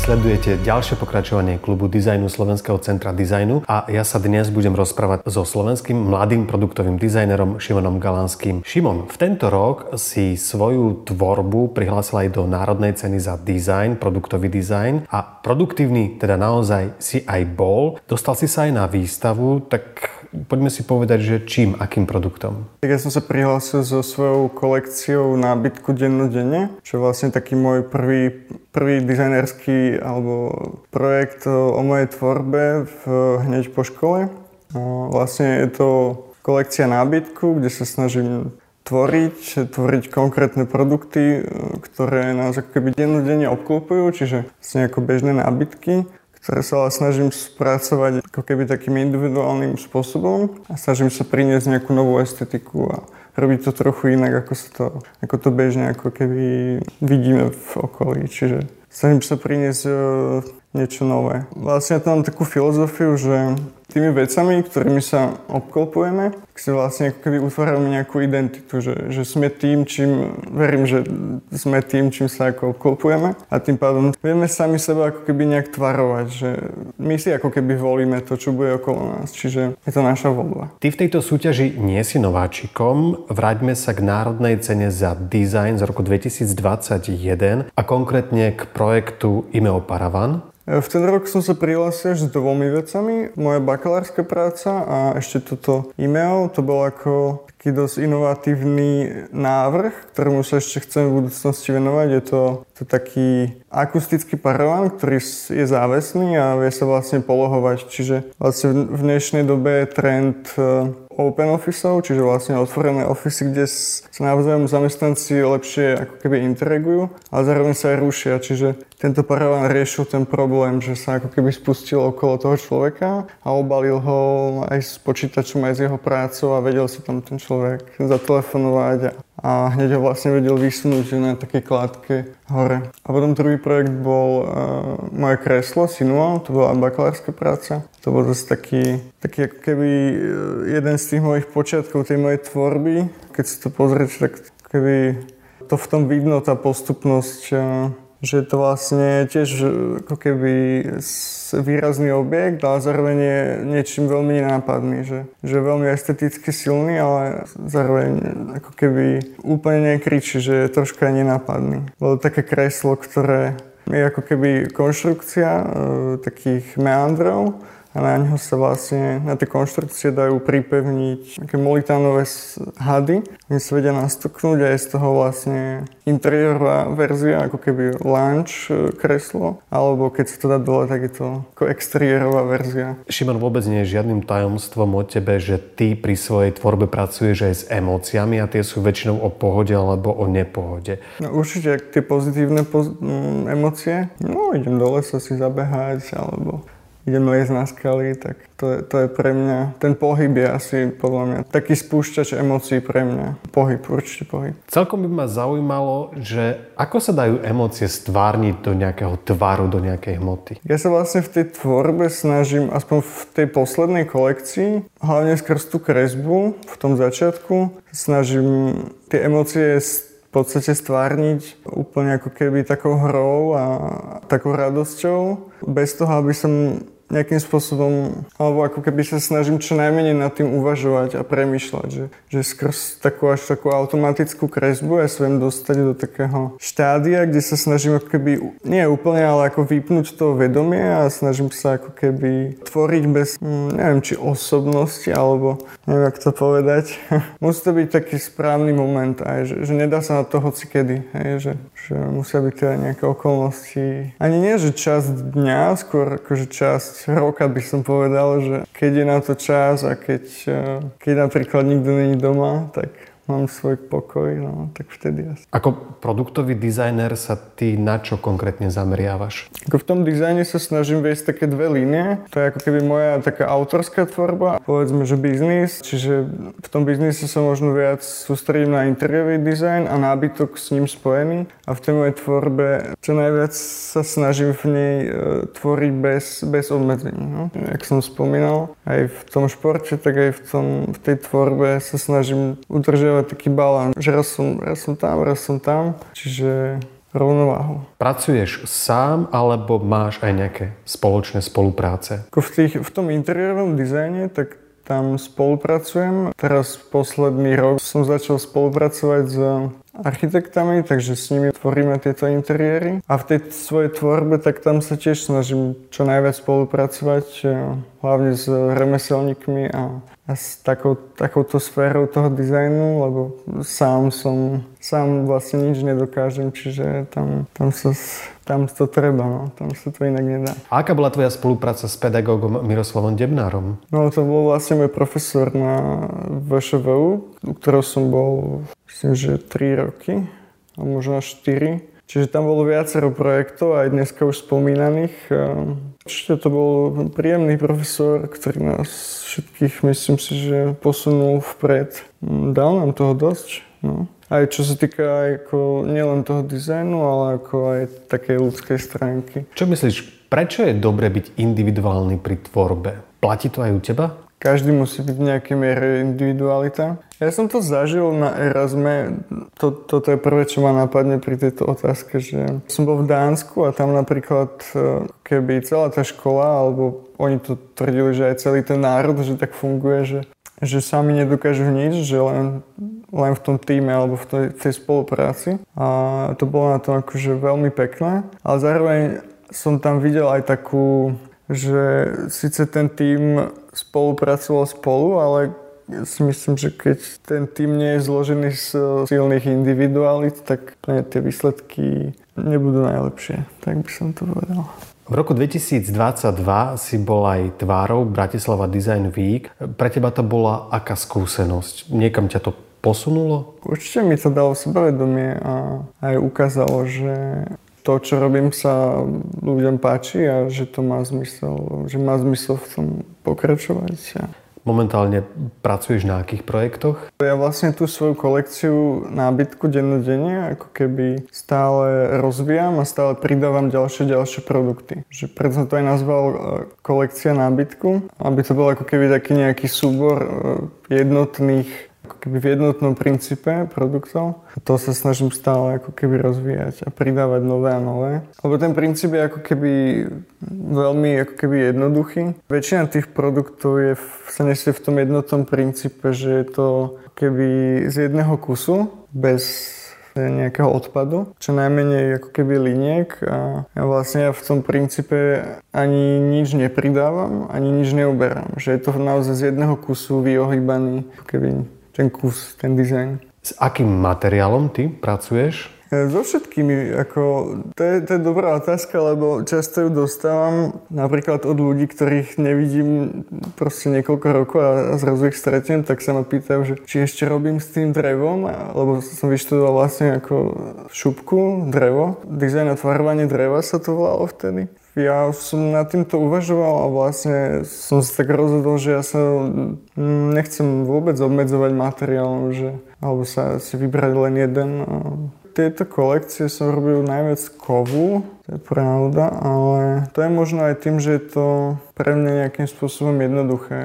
Sledujete ďalšie pokračovanie klubu dizajnu Slovenského centra dizajnu a ja sa dnes budem rozprávať so slovenským mladým produktovým dizajnerom Šimonom Galanským. Šimon, v tento rok si svoju tvorbu prihlásil aj do Národnej ceny za dizajn, produktový dizajn a produktívny teda naozaj si aj bol. Dostal si sa aj na výstavu, tak poďme si povedať, že čím, akým produktom? Tak ja som sa prihlásil so svojou kolekciou nábytku dennodenne, čo je vlastne taký môj prvý dizajnerský alebo projekt o mojej tvorbe hneď po škole. Vlastne je to kolekcia nábytku, kde sa snažím tvoriť konkrétne produkty, ktoré nás ako keby dennodenne obklopujú, čiže vlastne ako bežné nábytky, ktoré sa snažím spracovať ako keby takým individuálnym spôsobom a snažím sa priniesť nejakú novú estetiku a robiť to trochu inak, ako to bežne ako keby vidíme v okolí. Čiže snažím sa priniesť niečo nové. Vlastne to mám takú filozofiu, že tými vecami, ktorými sa obklopujeme, si vlastne ako keby utvárame nejakú identitu, že sme tým, verím, že sme tým, čím sa ako obklopujeme a tým pádom vieme sami seba ako keby nejak tvarovať, že my si ako keby volíme to, čo bude okolo nás, čiže je to naša voľba. Ty v tejto súťaži nie si nováčikom, vráťme sa k Národnej cene za dizajn z roku 2021 a konkrétne k projektu Imeo Paravan. V ten rok som sa prihlásil s dvomi vecami. Moja bakalárska práca a ešte toto Imeo. To bol ako taký dosť inovatívny návrh, ktorému sa ešte chcem v budúcnosti venovať. Je to taký akustický paravan, ktorý je závesný a vie sa vlastne polohovať. Čiže vlastne v dnešnej dobe je trend open officeov, čiže vlastne otvorené ofisy, kde sa navzájom zamestnanci lepšie ako keby interagujú, ale zároveň sa aj rušia. Čiže tento paravan riešil ten problém, že sa ako keby spustil okolo toho človeka a obalil ho aj s počítačom, aj s jeho prácou a vedel si tam ten človek zatelefonovať a hneď ho vlastne vedel vysunúť na takej kládke hore. A potom druhý projekt bol moje kreslo Sinual, to bola bakalárska práca. To bol zase taký ako keby jeden z tých mojich počiatkov tej mojej tvorby. Keď si to pozriete, tak keby to v tom vidno, tá postupnosť, že je to vlastne tiež ako keby výrazný objekt, ale zároveň je niečím veľmi nenápadný, že je veľmi esteticky silný, ale zároveň ako keby úplne nekričí, že je troška nenápadný. Bolo také kreslo, ktoré je ako keby konštrukcia takých meandrov, a na ňo sa vlastne, na tie konštrukcie dajú pripevniť také molitánové hady. Oni sa vedia nastoknúť a je z toho vlastne interiérová verzia, ako keby lounge kreslo. Alebo keď sa to dá dole, tak je to ako exteriérová verzia. Šimon, vôbec nie je žiadnym tajomstvom o tebe, že ty pri svojej tvorbe pracuješ aj s emóciami a tie sú väčšinou o pohode alebo o nepohode. No určite tie pozitívne emócie. No idem do lesa si zabehať alebo idem liesť na skaly, tak to je pre mňa, ten pohyb je asi podľa mňa taký spúšťač emócií pre mňa. Pohyb, určite pohyb. Celkom by ma zaujímalo, že ako sa dajú emócie stvárniť do nejakého tvaru, do nejakej hmoty? Ja sa vlastne v tej tvorbe snažím, aspoň v tej poslednej kolekcii, hlavne skrz tú kresbu, v tom začiatku, snažím tie emócie v podstate stvárniť úplne ako keby takou hrou a takou radosťou, bez toho, aby som nejakým spôsobom, alebo ako keby sa snažím čo najmenej nad tým uvažovať a premýšľať, že skrz takú automatickú kresbu ja sa viem dostať do takého štádia, kde sa snažím ako keby, nie úplne, ale ako vypnúť to vedomie a snažím sa ako keby tvoriť bez, neviem, či osobnosti, alebo neviem, jak to povedať. Musí to byť taký správny moment aj, že nedá sa na to hocikedy, že musia byť teda nejaké okolnosti. Ani nie, že časť dňa, skôr akože časť roka by som povedal, že keď je na to čas a keď napríklad nikto není doma, tak mám svoj pokoj, no tak vtedy asi. Ako produktový dizajner sa ty na čo konkrétne zameriavaš? Ako v tom dizajne sa snažím viesť také dve línie. To je ako keby moja taká autorská tvorba, povedzme, že biznis. Čiže v tom biznise sa možno viac sústredím na interiérový dizajn a nábytok s ním spojený. A v tej mojej tvorbe čo najviac sa snažím v nej tvoriť bez obmedzení. No. Jak som spomínal, aj v tom športe, tak aj v tej tvorbe sa snažím udržiavať taký balán, že raz som tam. Čiže rovnováhu. Pracuješ sám, alebo máš aj nejaké spoločné spolupráce? V tom interiérovom dizajne, tak tam spolupracujem. Teraz posledný rok som začal spolupracovať s architektami, takže s nimi tvoríme tieto interiéry. A v tej svojej tvorbe, tak tam sa tiež snažím čo najviac spolupracovať, hlavne s remeselníkmi a s takouto sférou toho dizajnu, lebo sám vlastne nič nedokážem, čiže tam to treba, no. Tam sa to inak nedá. A aká bola tvoja spolupráca s pedagógom Miroslavom Debnárom? No to bol vlastne môj profesor na VŠVU, u ktorého som bol, myslím, že 3 roky, a možno 4. Čiže tam bolo viacero projektov, aj dneska už spomínaných. Určite to bol príjemný profesor, ktorý nás všetkých, myslím si, že posunul vpred. Dal nám toho dosť, no. Aj čo sa týka aj nielen toho dizajnu, ale ako aj takej ľudskej stránky. Čo myslíš, prečo je dobre byť individuálny pri tvorbe? Platí to aj u teba? Každý musí byť v nejakej miere individualita. Ja som to zažil na Erasme. Toto je prvé, čo ma napadne pri tejto otázke, že som bol v Dánsku a tam napríklad, keby celá tá škola, alebo oni to tvrdili, že aj celý ten národ, že tak funguje, že sami nedokážu nič, že len v tom týme alebo v tej spolupráci. A to bolo na tom akože veľmi pekné. Ale zároveň som tam videl aj takú, že síce ten tím spolupracoval spolu, ale ja si myslím, že keď ten tím nie je zložený z silných individualít, tak tie výsledky nebudú najlepšie. Tak by som to povedal. V roku 2022 si bol aj tvárou Bratislava Design Week. Pre teba to bola aká skúsenosť? Niekam ťa to posunulo? Určite mi to dalo sebavedomie a aj ukázalo, že to, čo robím, sa ľuďom páči a že to má zmysel, že má zmysel v tom pokračovať. Momentálne pracuješ na akých projektoch? Ja vlastne tú svoju kolekciu nábytku dennodenne ako keby stále rozvíjam a stále pridávam ďalšie produkty. Že preto som to aj nazval kolekcia nábytku, aby to bol ako keby taký nejaký súbor jednotných, ako keby v jednotnom princípe produktov. A to sa snažím stále ako keby rozvíjať a pridávať nové a nové. Lebo ten princíp je ako keby veľmi ako keby jednoduchý. Väčšina tých produktov sa nesie v tom jednotnom princípe, že je to ako keby z jedného kusu, bez nejakého odpadu, čo najmenej ako keby liniek a ja v tom princípe ani nič nepridávam, ani nič neuberám. Že je to naozaj z jedného kusu vyohýbaný ako keby ten kus, ten dizajn. S akým materiálom ty pracuješ? So všetkými, to je dobrá otázka, lebo často ju dostávam napríklad od ľudí, ktorých nevidím proste niekoľko rokov a zrazu ich stretnem, tak sa ma pýtajú, že či ešte robím s tým drevom, lebo som vyštudoval vlastne ako šupku, drevo. Dizajn a tvarovanie dreva sa to volalo vtedy. Ja som nad týmto uvažoval a vlastne som sa tak rozhodol, že ja sa nechcem vôbec obmedzovať materiálom, alebo sa si vybrať len jeden. Tieto kolekcie som robil najviac kovu, to je pravda, ale to je možno aj tým, že je to pre mňa nejakým spôsobom jednoduché.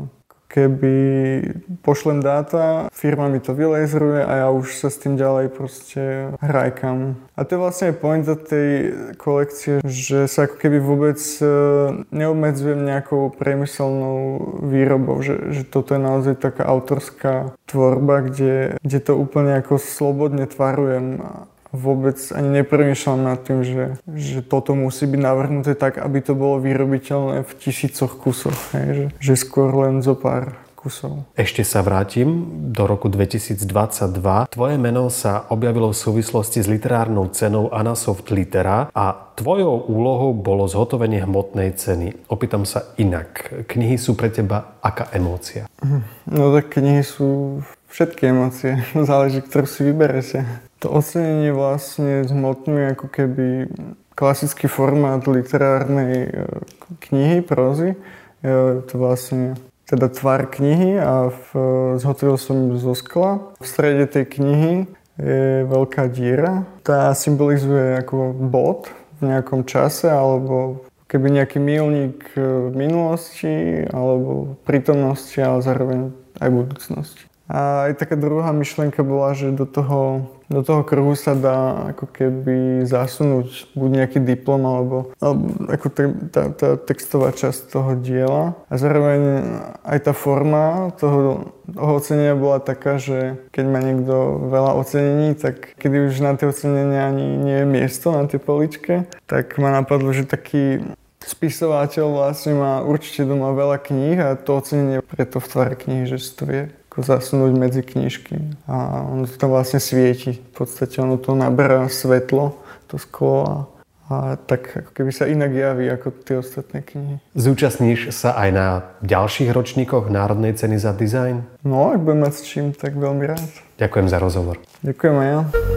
Keby pošlem dáta, firma mi to vylejzruje a ja už sa s tým ďalej proste hrajkam. A to je vlastne aj pointa tej kolekcie, že sa ako keby vôbec neobmedzujem nejakou priemyselnou výrobou, že toto je naozaj taká autorská tvorba, kde to úplne ako slobodne tvarujem. Vôbec ani nepremýšľam nad tým, že toto musí byť navrhnuté tak, aby to bolo vyrobiteľné v tisícoch kusoch. Že skôr len zo pár kusov. Ešte sa vrátim do roku 2022. Tvoje meno sa objavilo v súvislosti s literárnou cenou Anasoft Litera a tvojou úlohou bolo zhotovenie hmotnej ceny. Opýtam sa inak. Knihy sú pre teba aká emócia? No tak knihy sú všetky emócie. Záleží, ktorú si vyberete. To ocenenie vlastne zhmotňuje ako keby klasický formát literárnej knihy, prózy. Je to vlastne teda tvar knihy a zhotovil som ju zo skla. V strede tej knihy je veľká diera. Tá symbolizuje ako bod v nejakom čase alebo keby nejaký míľnik v minulosti alebo prítomnosti, ale zároveň aj budúcnosti. A A aj taká druhá myšlienka bola, že do toho kruhu sa dá ako keby zasunúť buď nejaký diplom alebo ako tá textová časť toho diela. A zároveň aj tá forma toho ocenenia bola taká, že keď má niekto veľa ocenení, tak keď už na tie ocenenia ani nie je miesto na tej poličke, tak ma napadlo, že taký spisovateľ vlastne má určite doma veľa kníh a to ocenenie preto v tvare knihy, že si to vie zasunúť medzi knižky a ono to tam vlastne svieti. V podstate ono to naberá svetlo, to sklo a tak ako keby sa inak javí ako tie ostatné knihy. Zúčastníš sa aj na ďalších ročníkoch Národnej ceny za dizajn? No, ak budem mať s čím, tak veľmi rád. Ďakujem za rozhovor. Ďakujem aj ja.